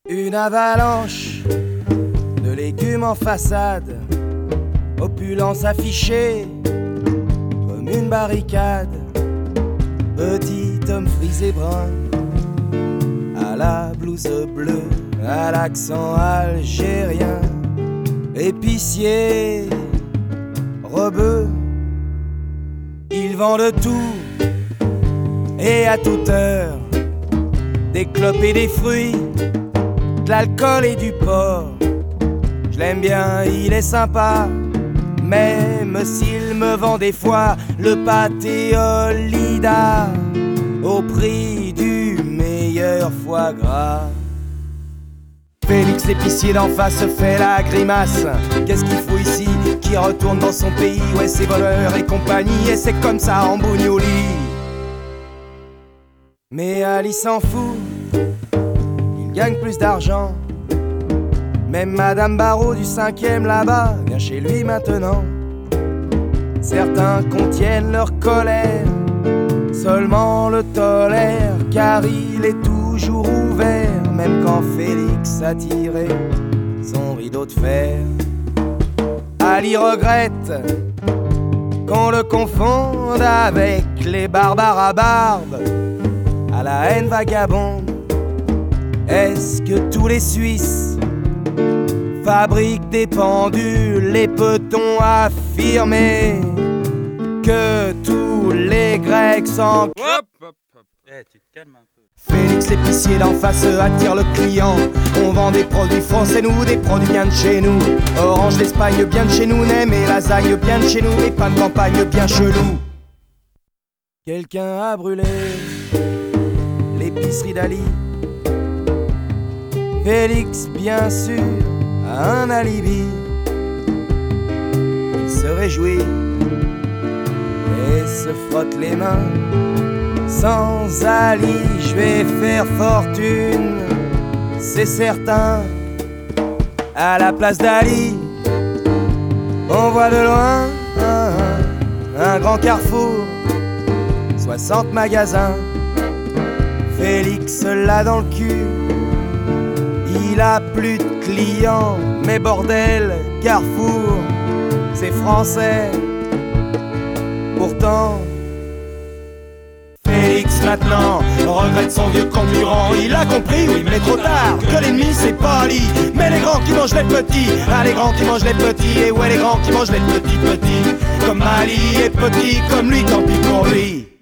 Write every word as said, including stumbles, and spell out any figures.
Une avalanche de légumes en façade, opulence affichée comme une barricade. Petit homme frisé brun, à la blouse bleue, à l'accent algérien, épicier, rebeu. Il vend de tout et à toute heure, des clopes et des fruits, de l'alcool et du porc. Je l'aime bien, il est sympa, même s'il me vend des fois le pâté Olida au prix du meilleur foie gras. Félix l'épicier d'en face se fait la grimace. Qu'est-ce qu'il faut ici? Qui retourne dans son pays? Ouais, c'est voleurs et compagnie, et c'est comme ça en bougnouli. Mais Ali s'en fout, il gagne plus d'argent. Même Madame Barreau du cinquième là-bas vient chez lui maintenant. Certains contiennent leur colère, seulement le tolèrent, car il est toujours ouvert, même quand Félix a tiré son rideau de fer. Ali regrette qu'on le confonde avec les barbares à barbe, à la haine vagabonde. Est-ce que tous les Suisses fabriquent des pendules? Et peut-on affirmer que tous les Grecs s'en... Hop, hop, hop. Eh, tu te calmes un peu. Félix l'épicier d'en face attire le client. On vend des produits français, nous, des produits bien de chez nous. Orange d'Espagne bien de chez nous, nem et lasagne bien de chez nous, et pain de campagne bien chelou. Quelqu'un a brûlé l'épicerie d'Ali. Félix, bien sûr, a un alibi. Il se réjouit et se frotte les mains. Sans Ali, je vais faire fortune, c'est certain. À la place d'Ali, on voit de loin un, un grand carrefour, soixante magasins. Félix l'a dans le cul, il a plus de clients, mais bordel, Carrefour, c'est français. Pourtant, Félix maintenant regrette son vieux concurrent. Il a compris, oui mais trop tard, que l'ennemi c'est pas Ali, mais les grands qui mangent les petits. Ah, les grands qui mangent les petits, et ouais les grands qui mangent les petits petits. Comme Ali est petit, comme lui, tant pis pour lui.